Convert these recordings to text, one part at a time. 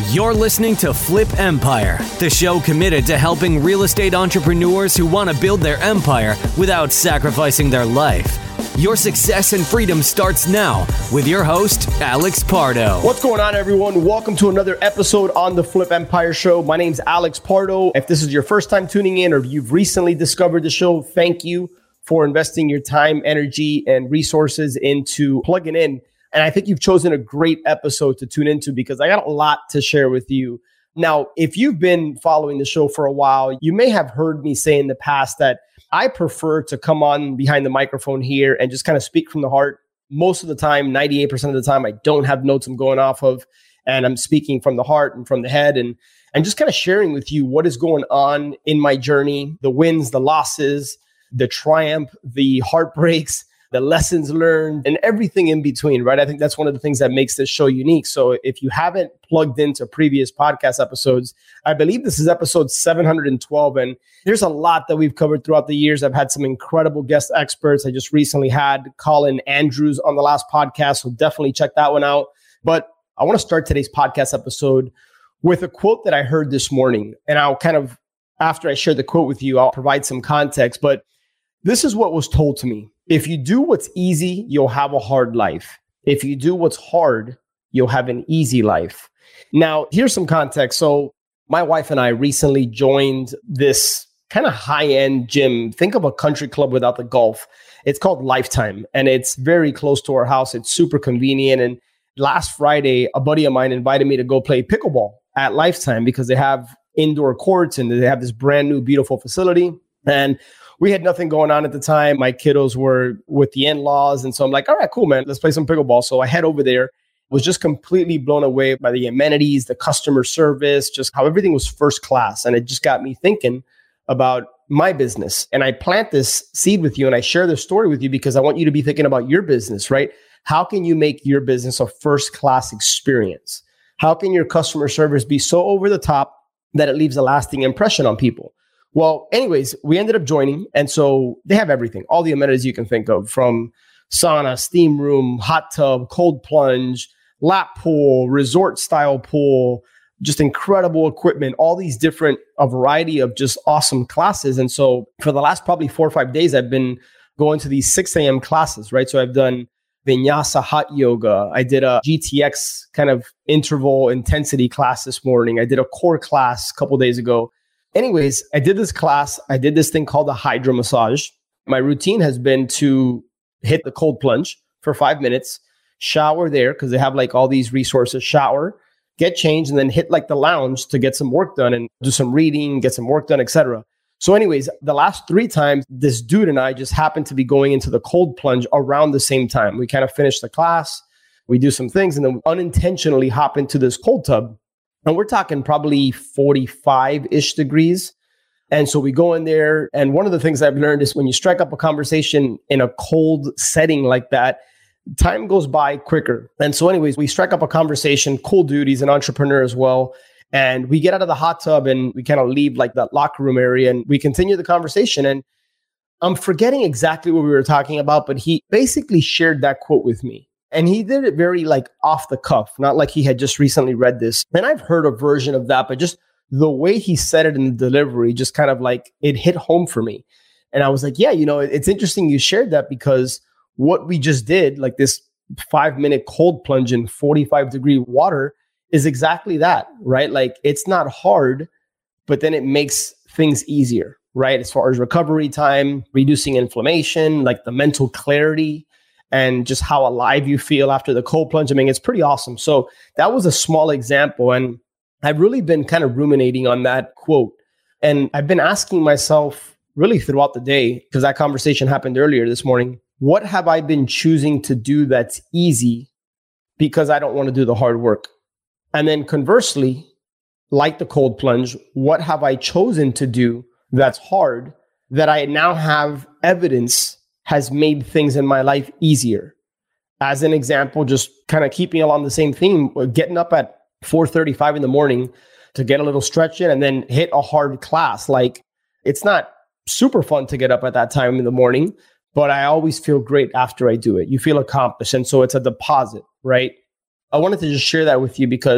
You're listening to Flip Empire, the show committed to helping real estate entrepreneurs who want to build their empire without sacrificing their life. Your success and freedom starts now with your host, Alex Pardo. What's going on, everyone? Welcome to another episode on the Flip Empire Show. My name's Alex Pardo. If this is your first time tuning in or if you've recently discovered the show, thank you for investing your time, energy, and resources into plugging in. And I think you've chosen a great episode to tune into because I got a lot to share with you. Now, if you've been following the show for a while, you may have heard me say in the past that I prefer to come on behind the microphone here and just kind of speak from the heart. Most of the time, 98% of the time, I don't have notes I'm going off of, and I'm speaking from the heart and from the head and just kind of sharing with you what is going on in my journey, the wins, the losses, the triumph, the heartbreaks, the lessons learned, and everything in between, right? I think that's one of the things that makes this show unique. So if you haven't plugged into previous podcast episodes, I believe this is episode 712, and there's a lot that we've covered throughout the years. I've had some incredible guest experts. I just recently had Colin Andrews on the last podcast, so definitely check that one out. But I want to start today's podcast episode with a quote that I heard this morning, and I'll kind of, after I share the quote with you, I'll provide some context, but this is what was told to me. If you do what's easy, you'll have a hard life. If you do what's hard, you'll have an easy life. Now, here's some context. So my wife and I recently joined this kind of high-end gym. Think of a country club without the golf. It's called Lifetime, and it's very close to our house. It's super convenient. And last Friday, a buddy of mine invited me to go play pickleball at Lifetime because they have indoor courts and they have this brand new, beautiful facility. And we had nothing going on at the time. My kiddos were with the in-laws. And so I'm like, all right, cool, man. Let's play some pickleball. So I head over there, was just completely blown away by the amenities, the customer service, just how everything was first class. And it just got me thinking about my business. And I plant this seed with you and I share this story with you because I want you to be thinking about your business, right? How can you make your business a first class experience? How can your customer service be so over the top that it leaves a lasting impression on people? Well, anyways, we ended up joining. And so they have everything, all the amenities you can think of, from sauna, steam room, hot tub, cold plunge, lap pool, resort style pool, just incredible equipment, all these different, a variety of just awesome classes. And so for the last probably 4 or 5 days, I've been going to these 6 a.m. classes, right? So I've done Vinyasa hot yoga. I did a GTX kind of interval intensity class this morning. I did a core class a couple days ago. Anyways, I did this class. I did this thing called a hydro massage. My routine has been to hit the cold plunge for 5 minutes, shower there because they have like all these resources, shower, get changed, and then hit like the lounge to get some work done and do some reading, get some work done, etc. So anyways, the last 3 times, this dude and I just happened to be going into the cold plunge around the same time. We kind of finish the class, we do some things, and then unintentionally hop into this cold tub. And we're talking probably 45-ish degrees. And so we go in there. And one of the things I've learned is when you strike up a conversation in a cold setting like that, time goes by quicker. And so anyways, we strike up a conversation. Cool dude, he's an entrepreneur as well. And we get out of the hot tub and we kind of leave like that locker room area and we continue the conversation. And I'm forgetting exactly what we were talking about, but he basically shared that quote with me. And he did it very like off the cuff, not like he had just recently read this. And I've heard a version of that, but just the way he said it in the delivery, just kind of like it hit home for me. And I was like, yeah, you know, it's interesting you shared that because what we just did, like this 5-minute cold plunge in 45-degree water is exactly that, right? Like it's not hard, but then it makes things easier, right? As far as recovery time, reducing inflammation, like the mental clarity, and just how alive you feel after the cold plunge. I mean, it's pretty awesome. So that was a small example. And I've really been kind of ruminating on that quote. And I've been asking myself really throughout the day, because that conversation happened earlier this morning, what have I been choosing to do that's easy because I don't want to do the hard work? And then conversely, like the cold plunge, what have I chosen to do that's hard that I now have evidence has made things in my life easier? As an example, just kind of keeping along the same theme, getting up at 4:35 in the morning to get a little stretch in and then hit a hard class. Like it's not super fun to get up at that time in the morning, but I always feel great after I do it. You feel accomplished. And so it's a deposit, right? I wanted to just share that with you because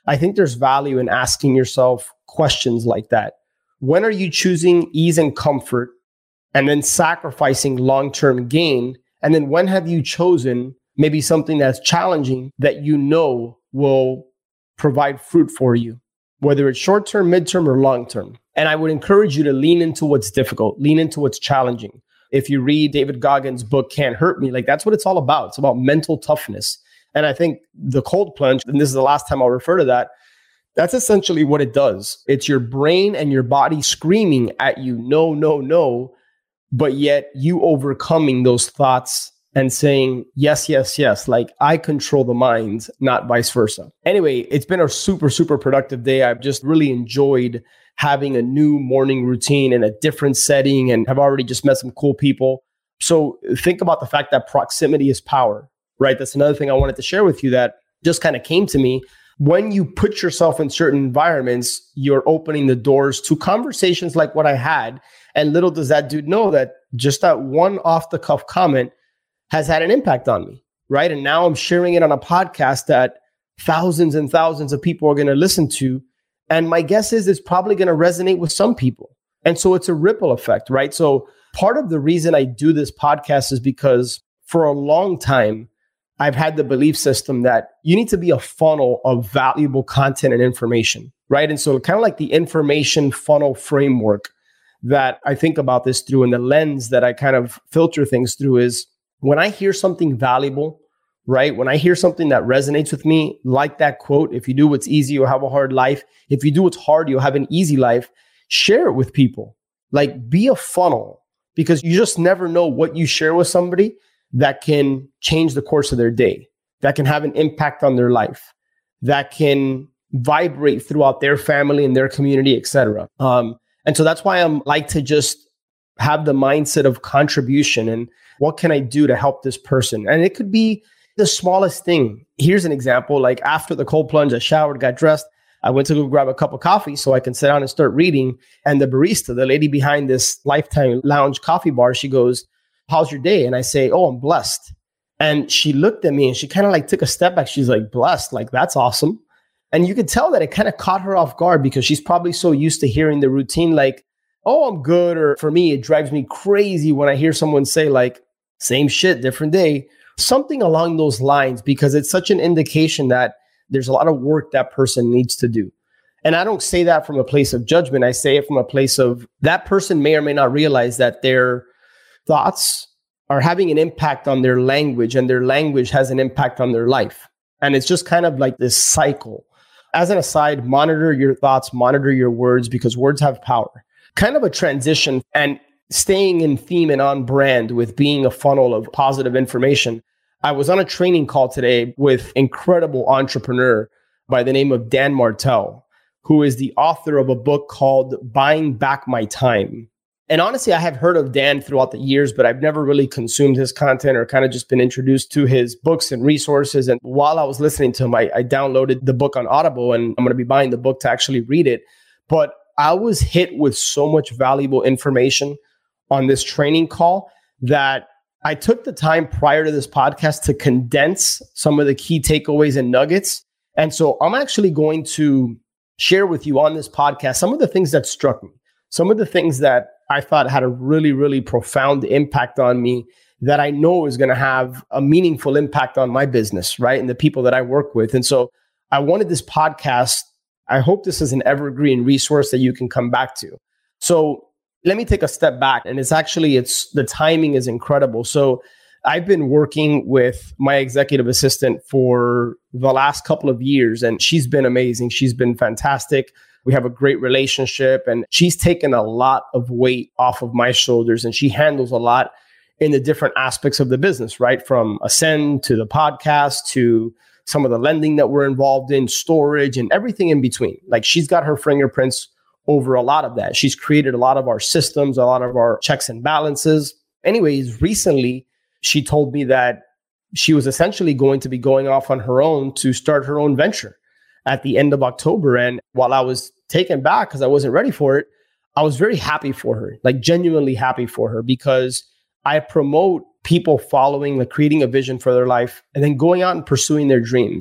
I think there's value in asking yourself questions like that. When are you choosing ease and comfort and then sacrificing long-term gain? And then when have you chosen maybe something that's challenging that you know will provide fruit for you, whether it's short-term, mid-term, or long-term? And I would encourage you to lean into what's difficult, lean into what's challenging. If you read David Goggins' book, Can't Hurt Me, like that's what it's all about. It's about mental toughness. And I think the cold plunge, and this is the last time I'll refer to that, that's essentially what it does. It's your brain and your body screaming at you, no, no, no, but yet you overcoming those thoughts and saying, yes, yes, yes, like I control the mind, not vice versa. Anyway, it's been a super, super productive day. I've just really enjoyed having a new morning routine in a different setting and have already just met some cool people. So think about the fact that proximity is power, right? That's another thing I wanted to share with you that just kind of came to me. When you put yourself in certain environments, you're opening the doors to conversations like what I had. And little does that dude know that just that one off the cuff comment has had an impact on me, right? And now I'm sharing it on a podcast that thousands and thousands of people are going to listen to. And my guess is it's probably going to resonate with some people. And so it's a ripple effect, right? So part of the reason I do this podcast is because for a long time, I've had the belief system that you need to be a funnel of valuable content and information, right? And so kind of like the information funnel framework that I think about this through and the lens that I kind of filter things through is when I hear something valuable, right? When I hear something that resonates with me, like that quote, if you do what's easy, you'll have a hard life. If you do what's hard, you'll have an easy life. Share it with people. Like be a funnel, because you just never know what you share with somebody that can change the course of their day, that can have an impact on their life, that can vibrate throughout their family and their community, etc. And so that's why I'm like to just have the mindset of contribution and what can I do to help this person? And it could be the smallest thing. Here's an example. Like after the cold plunge, I showered, got dressed. I went to go grab a cup of coffee so I can sit down and start reading. And the barista, the lady behind this Lifetime Lounge coffee bar, she goes, "How's your day?" And I say, "Oh, I'm blessed." And she looked at me and she kind of like took a step back. She's like, "Blessed? Like, that's awesome." And you could tell that it kind of caught her off guard because she's probably so used to hearing the routine like, "Oh, I'm good." Or for me, it drives me crazy when I hear someone say like, "Same shit, different day." Something along those lines, because it's such an indication that there's a lot of work that person needs to do. And I don't say that from a place of judgment. I say it from a place of that person may or may not realize that their thoughts are having an impact on their language and their language has an impact on their life. And it's just kind of like this cycle. As an aside, monitor your thoughts, monitor your words, because words have power. Kind of a transition and staying in theme and on brand with being a funnel of positive information. I was on a training call today with incredible entrepreneur by the name of Dan Martell, who is the author of a book called Buying Back My Time. And honestly, I have heard of Dan throughout the years, but I've never really consumed his content or kind of just been introduced to his books and resources. And while I was listening to him, I downloaded the book on Audible and I'm going to be buying the book to actually read it. But I was hit with so much valuable information on this training call that I took the time prior to this podcast to condense some of the key takeaways and nuggets. And so I'm actually going to share with you on this podcast some of the things that struck me, some of the things that I thought had a really, really profound impact on me that I know is going to have a meaningful impact on my business, right? And the people that I work with. And so I wanted this podcast. I hope this is an evergreen resource that you can come back to. So let me take a step back. And it's the timing is incredible. So I've been working with my executive assistant for the last couple of years, and she's been amazing. She's been fantastic. We have a great relationship, and she's taken a lot of weight off of my shoulders, and she handles a lot in the different aspects of the business, right? From Ascend to the podcast to some of the lending that we're involved in, storage, and everything in between. Like she's got her fingerprints over a lot of that. She's created a lot of our systems, a lot of our checks and balances. Anyways, recently, she told me that she was essentially going to be going off on her own to start her own venture at the end of October. And while I was taken back because I wasn't ready for it, I was very happy for her, like genuinely happy for her, because I promote people following, like creating a vision for their life and then going out and pursuing their dreams.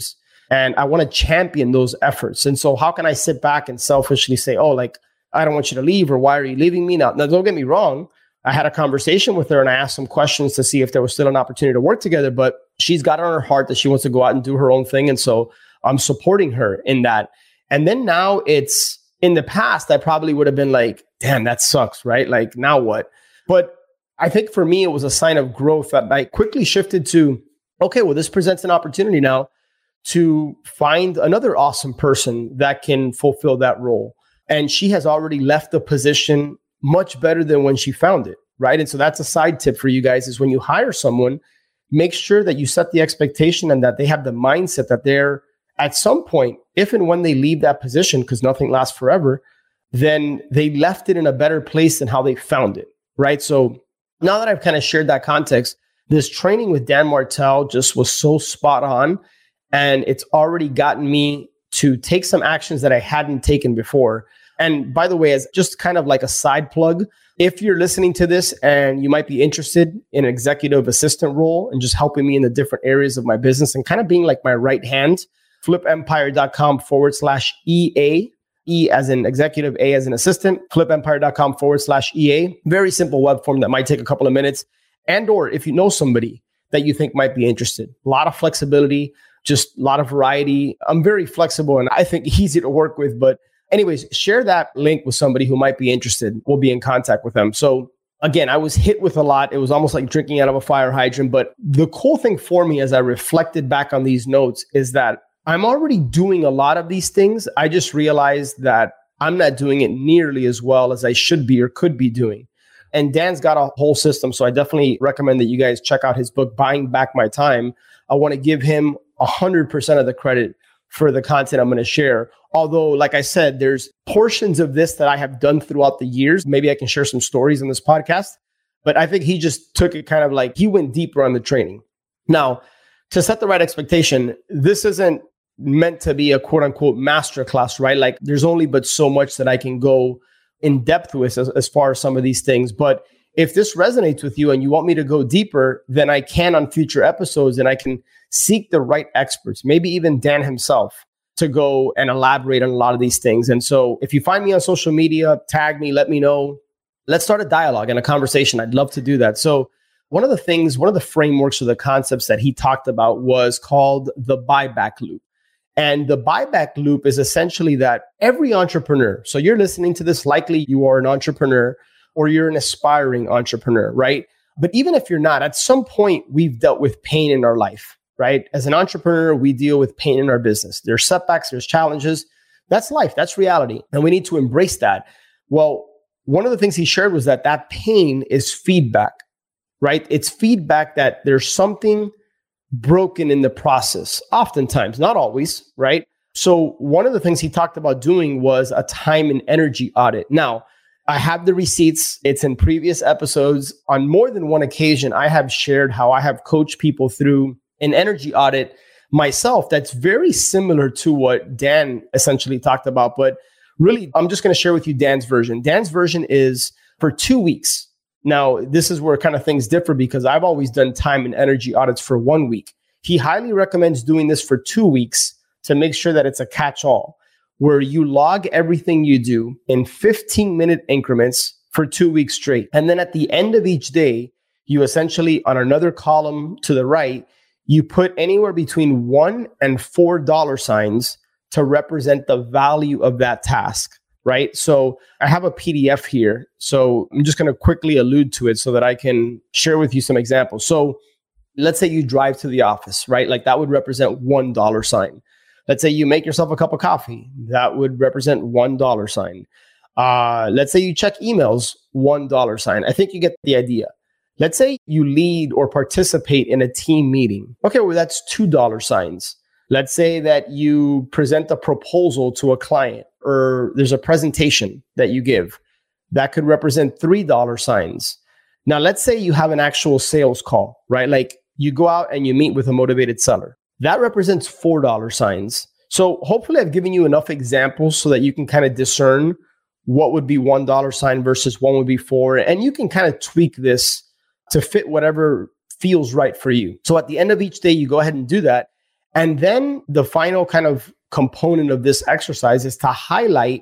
And I want to champion those efforts. And so how can I sit back and selfishly say, oh, like, I don't want you to leave, or why are you leaving me now? Now, don't get me wrong. I had a conversation with her and I asked some questions to see if there was still an opportunity to work together, but she's got it on her heart that she wants to go out and do her own thing. And so I'm supporting her in that. And then now it's, in the past, I probably would have been like, damn, that sucks, right? Like, now what? But I think for me, it was a sign of growth that I quickly shifted to, okay, well, this presents an opportunity now to find another awesome person that can fulfill that role. And she has already left the position much better than when she found it, right? And so that's a side tip for you guys, is when you hire someone, make sure that you set the expectation and that they have the mindset that they're at some point, if and when they leave that position, because nothing lasts forever, then they left it in a better place than how they found it, right? So now that I've kind of shared that context, this training with Dan Martell just was so spot on. And it's already gotten me to take some actions that I hadn't taken before. And by the way, as just kind of like a side plug, if you're listening to this and you might be interested in an executive assistant role and just helping me in the different areas of my business and kind of being like my right hand, flipempire.com/EA, E as in executive, A as an assistant, flipempire.com/EA. Very simple web form that might take a couple of minutes. And or if you know somebody that you think might be interested, a lot of flexibility, just a lot of variety. I'm very flexible and I think easy to work with. But anyways, share that link with somebody who might be interested. We'll be in contact with them. So again, I was hit with a lot. It was almost like drinking out of a fire hydrant. But the cool thing for me as I reflected back on these notes is that I'm already doing a lot of these things. I just realized that I'm not doing it nearly as well as I should be or could be doing. And Dan's got a whole system. So I definitely recommend that you guys check out his book, Buying Back My Time. I want to give him 100% of the credit for the content I'm going to share. Although, like I said, there's portions of this that I have done throughout the years. Maybe I can share some stories on this podcast, but I think he just took it kind of like he went deeper on the training. Now, to set the right expectation, this isn't meant to be a quote unquote masterclass, right? Like there's only but so much that I can go in depth with as far as some of these things. But if this resonates with you and you want me to go deeper, then I can on future episodes, and I can seek the right experts, maybe even Dan himself, to go and elaborate on a lot of these things. And so if you find me on social media, tag me, let me know. Let's start a dialogue and a conversation. I'd love to do that. So one of the frameworks or the concepts that he talked about was called the buyback loop. And the buyback loop is essentially that every entrepreneur, so you're listening to this, likely you are an entrepreneur or you're an aspiring entrepreneur, right? But even if you're not, at some point we've dealt with pain in our life, right? As an entrepreneur, we deal with pain in our business. There's setbacks, there's challenges. That's life, that's reality. And we need to embrace that. Well, one of the things he shared was that pain is feedback, right? It's feedback that there's something broken in the process, oftentimes, not always, right? So one of the things he talked about doing was a time and energy audit. Now, I have the receipts. It's in previous episodes. On more than one occasion, I have shared how I have coached people through an energy audit myself that's very similar to what Dan essentially talked about. But really, I'm just going to share with you Dan's version. Dan's version is for 2 weeks. Now, this is where kind of things differ because I've always done time and energy audits for 1 week. He highly recommends doing this for 2 weeks to make sure that it's a catch-all, where you log everything you do in 15-minute increments for 2 weeks straight. And then at the end of each day, you essentially, on another column to the right, you put anywhere between $1 and $4 signs to represent the value of that task. Right? So I have a PDF here. So I'm just going to quickly allude to it so that I can share with you some examples. So let's say you drive to the office, right? Like that would represent $1 sign. Let's say you make yourself a cup of coffee. That would represent $1 sign. Let's say you check emails, $1 sign. I think you get the idea. Let's say you lead or participate in a team meeting. Okay, well, that's $2 signs. Let's say that you present a proposal to a client or there's a presentation that you give. That could represent $3 signs. Now, let's say you have an actual sales call, right? Like you go out and you meet with a motivated seller. That represents $4 signs. So hopefully I've given you enough examples so that you can kind of discern what would be $1 sign versus one would be $4. And you can kind of tweak this to fit whatever feels right for you. So at the end of each day, you go ahead and do that. And then the final kind of component of this exercise is to highlight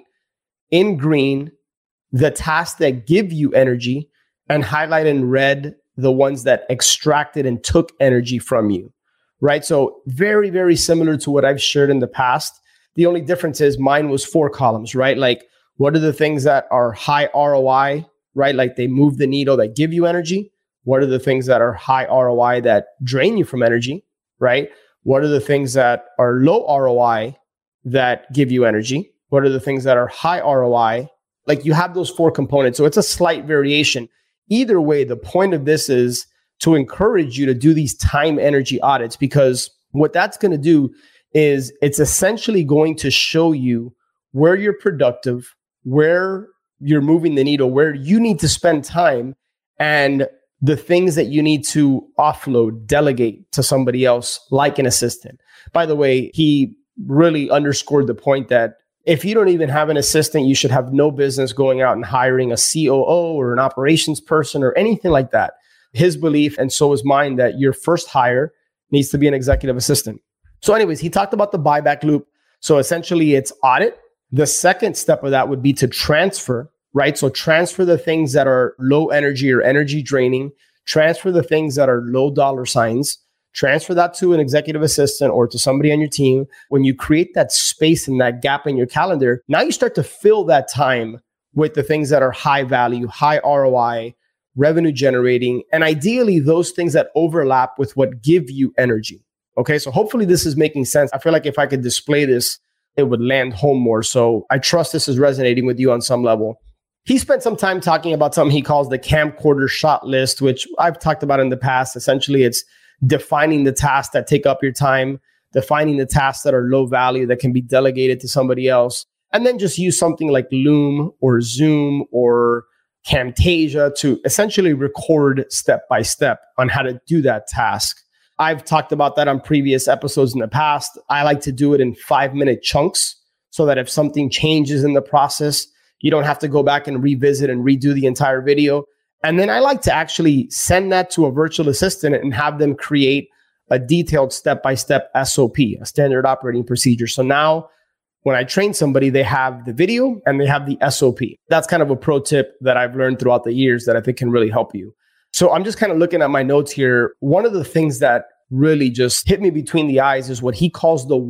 in green the tasks that give you energy and highlight in red the ones that extracted and took energy from you, right? So very, very similar to what I've shared in the past. The only difference is mine was 4 columns, right? Like, what are the things that are high ROI, right? Like they move the needle that give you energy. What are the things that are high ROI that drain you from energy, right? What are the things that are low ROI that give you energy? What are the things that are high ROI? Like you have those 4 components. So it's a slight variation. Either way, the point of this is to encourage you to do these time energy audits, because what that's going to do is it's essentially going to show you where you're productive, where you're moving the needle, where you need to spend time, and the things that you need to offload, delegate to somebody else, like an assistant. By the way, he really underscored the point that if you don't even have an assistant, you should have no business going out and hiring a COO or an operations person or anything like that. His belief, and so is mine, that your first hire needs to be an executive assistant. So anyways, he talked about the buyback loop. So essentially it's audit. The second step of that would be to transfer, right? So transfer the things that are low energy or energy draining, transfer the things that are low dollar signs, transfer that to an executive assistant or to somebody on your team. When you create that space and that gap in your calendar, now you start to fill that time with the things that are high value, high ROI, revenue generating, and ideally those things that overlap with what give you energy. Okay, so hopefully this is making sense. I feel like if I could display this, it would land home more. So I trust this is resonating with you on some level. He spent some time talking about something he calls the camcorder shot list, which I've talked about in the past. Essentially, it's defining the tasks that take up your time, defining the tasks that are low value that can be delegated to somebody else, and then just use something like Loom or Zoom or Camtasia to essentially record step by step on how to do that task. I've talked about that on previous episodes in the past. I like to do it in 5-minute chunks so that if something changes in the process, you don't have to go back and revisit and redo the entire video. And then I like to actually send that to a virtual assistant and have them create a detailed step-by-step SOP, a standard operating procedure. So now when I train somebody, they have the video and they have the SOP. That's kind of a pro tip that I've learned throughout the years that I think can really help you. So I'm just kind of looking at my notes here. One of the things that really just hit me between the eyes is what he calls the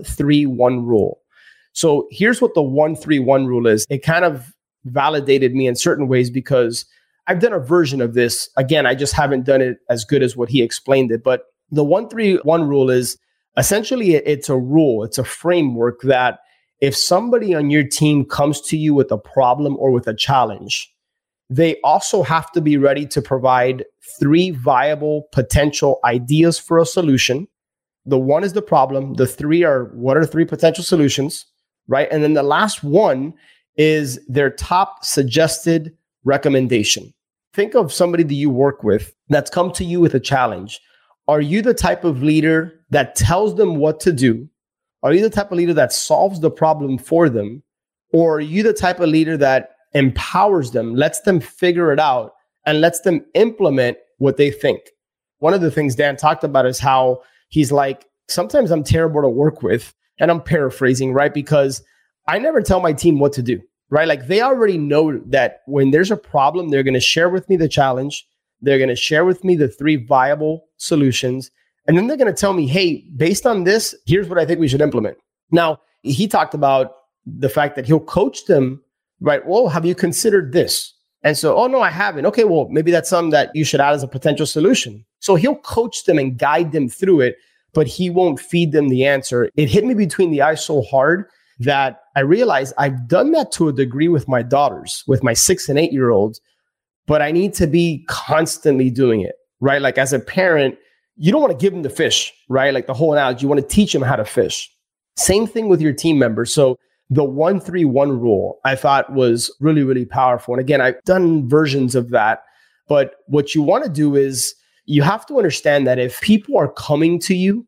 1-3-1 rule. So here's what the 1-3-1 rule is. It kind of validated me in certain ways because I've done a version of this. Again, I just haven't done it as good as what he explained it. But the 1-3-1 rule is essentially it's a rule. It's a framework that if somebody on your team comes to you with a problem or with a challenge, they also have to be ready to provide 3 viable potential ideas for a solution. The 1 is the problem. The 3 are what are 3 potential solutions, right? And then the last one is their top suggested recommendation. Think of somebody that you work with that's come to you with a challenge. Are you the type of leader that tells them what to do? Are you the type of leader that solves the problem for them? Or are you the type of leader that empowers them, lets them figure it out, and lets them implement what they think? One of the things Dan talked about is how he's like, sometimes I'm terrible to work with, and I'm paraphrasing, right? Because I never tell my team what to do, right? Like they already know that when there's a problem, they're going to share with me the challenge. They're going to share with me the 3 viable solutions. And then they're going to tell me, hey, based on this, here's what I think we should implement. Now, he talked about the fact that he'll coach them, right? Well, have you considered this? And so, oh, no, I haven't. Okay, well, maybe that's something that you should add as a potential solution. So he'll coach them and guide them through it, but he won't feed them the answer. It hit me between the eyes so hard that I realized I've done that to a degree with my daughters, with my 6 and 8-year-olds, but I need to be constantly doing it, right? Like as a parent, you don't want to give them the fish, right? Like the whole analogy, you want to teach them how to fish. Same thing with your team members. So the 1-3-1 rule I thought was really, really powerful. And again, I've done versions of that, but what you want to do is you have to understand that if people are coming to you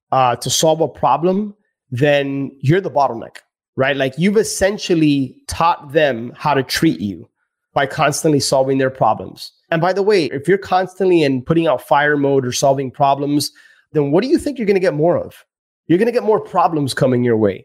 to solve a problem, then you're the bottleneck, right? Like you've essentially taught them how to treat you by constantly solving their problems. And by the way, if you're constantly in putting out fire mode or solving problems, then what do you think you're going to get more of, you're going to get more problems coming your way.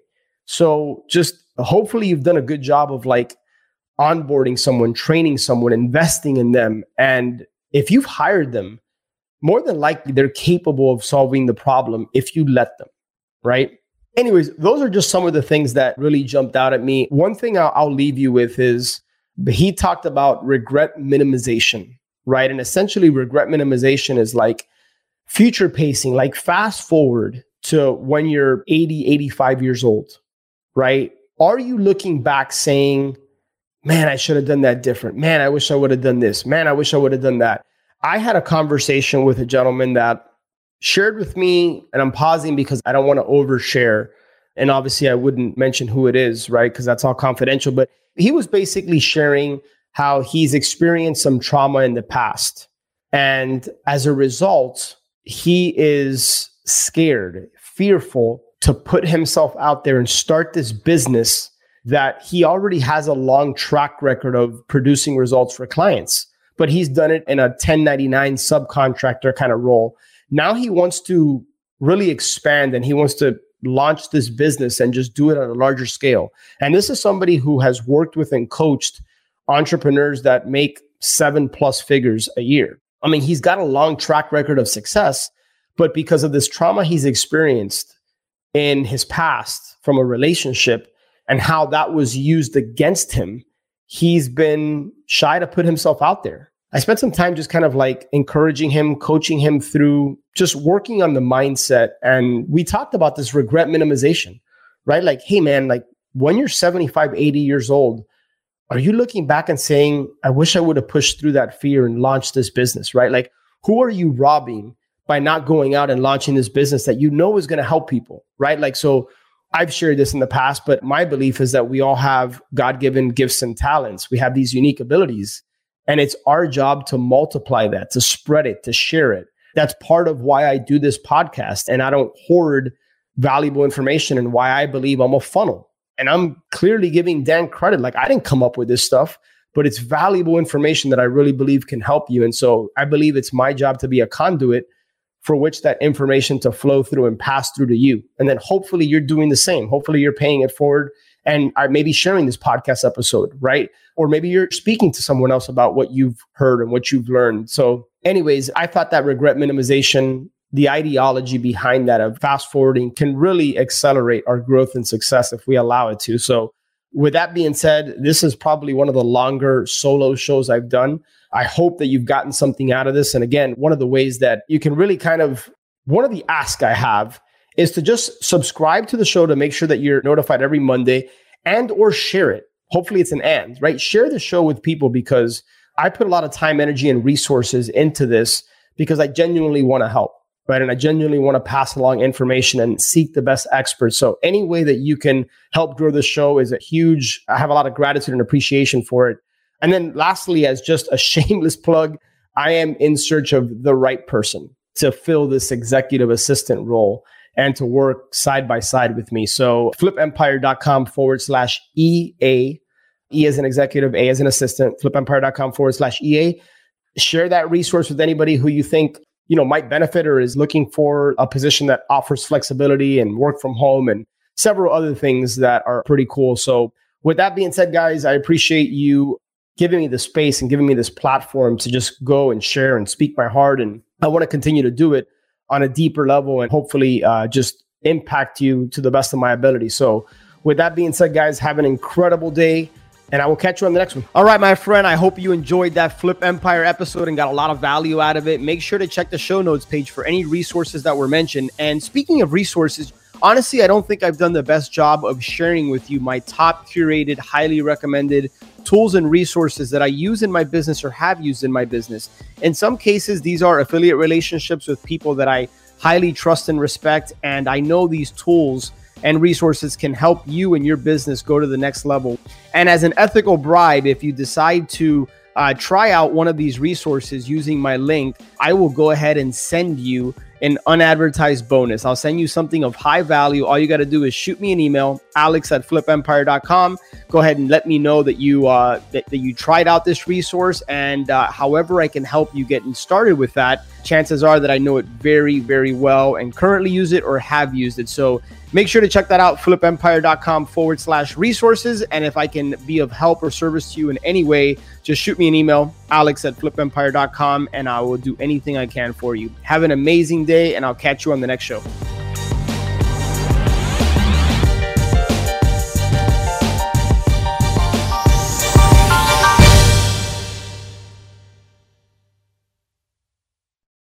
So just hopefully you've done a good job of like onboarding someone, training someone, investing in them. And if you've hired them, more than likely they're capable of solving the problem if you let them, right? Anyways, those are just some of the things that really jumped out at me. One thing I'll leave you with is he talked about regret minimization, right? And essentially regret minimization is like future pacing, like fast forward to when you're 80, 85 years old, right? Are you looking back saying, man, I should have done that different. Man, I wish I would have done this. Man, I wish I would have done that. I had a conversation with a gentleman that shared with me, and I'm pausing because I don't want to overshare. And obviously I wouldn't mention who it is, right? Because that's all confidential. But he was basically sharing how he's experienced some trauma in the past. And as a result, he is scared, fearful to put himself out there and start this business that he already has a long track record of producing results for clients. But he's done it in a 1099 subcontractor kind of role. Now he wants to really expand and he wants to launch this business and just do it at a larger scale. And this is somebody who has worked with and coached entrepreneurs that make 7+ figures a year. I mean, he's got a long track record of success, but because of this trauma he's experienced in his past from a relationship and how that was used against him, he's been shy to put himself out there. I spent some time just kind of like encouraging him, coaching him through just working on the mindset. And we talked about this regret minimization, right? Like, hey man, like when you're 75, 80 years old, are you looking back and saying, I wish I would have pushed through that fear and launched this business, right? Like, who are you robbing by not going out and launching this business that you know is going to help people, right? Like, so I've shared this in the past, but my belief is that we all have God-given gifts and talents. We have these unique abilities, and it's our job to multiply that, to spread it, to share it. That's part of why I do this podcast, and I don't hoard valuable information, and why I believe I'm a funnel. And I'm clearly giving Dan credit. Like, I didn't come up with this stuff, but it's valuable information that I really believe can help you. And so I believe it's my job to be a conduit for which that information to flow through and pass through to you. And then hopefully you're doing the same. Hopefully you're paying it forward and are maybe sharing this podcast episode, right? Or maybe you're speaking to someone else about what you've heard and what you've learned. So anyways, I thought that regret minimization, the ideology behind that of fast forwarding, can really accelerate our growth and success if we allow it to. So with that being said, this is probably one of the longer solo shows I've done. I hope that you've gotten something out of this. And again, one of the ways that you can really one of the asks I have is to just subscribe to the show to make sure that you're notified every Monday, and or share it. Hopefully it's an and, right? Share the show with people, because I put a lot of time, energy, and resources into this because I genuinely want to help, right? And I genuinely want to pass along information and seek the best experts. So any way that you can help grow the show is I have a lot of gratitude and appreciation for it. And then lastly, as just a shameless plug, I am in search of the right person to fill this executive assistant role and to work side by side with me. So flipempire.com/EA, E as an executive, A as an assistant, flipempire.com/EA. Share that resource with anybody who you think, might benefit or is looking for a position that offers flexibility and work from home and several other things that are pretty cool. So with that being said, guys, I appreciate you giving me the space and giving me this platform to just go and share and speak my heart. And I want to continue to do it on a deeper level and hopefully just impact you to the best of my ability. So with that being said, guys, have an incredible day, and I will catch you on the next one. All right, my friend, I hope you enjoyed that Flip Empire episode and got a lot of value out of it. Make sure to check the show notes page for any resources that were mentioned. And speaking of resources, honestly, I don't think I've done the best job of sharing with you my top curated, highly recommended tools and resources that I use in my business or have used in my business. In some cases, these are affiliate relationships with people that I highly trust and respect. And I know these tools and resources can help you and your business go to the next level. And as an ethical bribe, if you decide to try out one of these resources using my link, I will go ahead and send you an unadvertised bonus. I'll send you something of high value. All you got to do is shoot me an email, alex@flipempire.com. Go ahead and let me know that you that you tried out this resource, and however I can help you getting started with that, chances are that I know it very, very well and currently use it or have used it. So make sure to check that out, flipempire.com/resources. And if I can be of help or service to you in any way, just shoot me an email, alex@flipempire.com, and I will do anything I can for you. Have an amazing day, and I'll catch you on the next show.